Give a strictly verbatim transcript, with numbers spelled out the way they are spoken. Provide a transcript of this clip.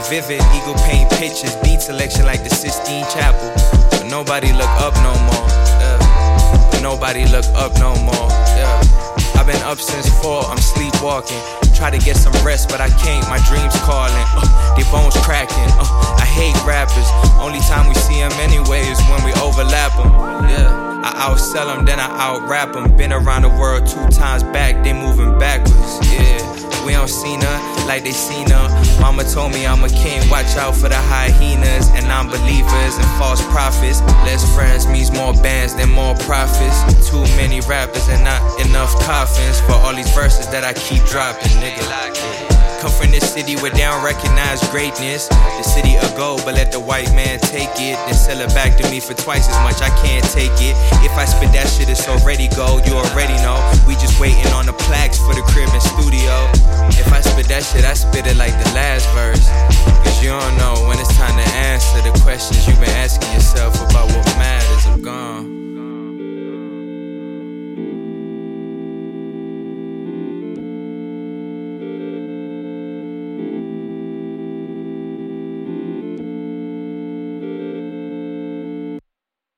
vivid, eagle paint pictures, beat selection like the Sistine Chapel. But nobody look up no more, yeah. But nobody look up no more, yeah. I've been up since four, I'm sleepwalking. Try to get some rest, but I can't, my dreams calling. Uh, they bones cracking, uh, I hate rappers. Only time we see them anyway is when we overlap them, yeah. I outsell them, then I out-rap them. Been around the world two times back, they moving backwards, yeah. We don't see none like they seen her. Mama told me I'm a king, watch out for the hyenas and non-believers and false prophets. Less friends means more bands than more profits. Too many rappers and not enough coffins for all these verses that I keep dropping, nigga. Come from this city where they don't recognize greatness. The city of gold, but let the white man take it. Then sell it back to me for twice as much, I can't take it. If I spit that shit, it's already gold, you already know. We just waiting on the plaques for the crib and studio. If I spit that shit, I spit it like the last verse. Cause you don't know when it's time to answer the questions you've been asking yourself about what matters. I'm gone.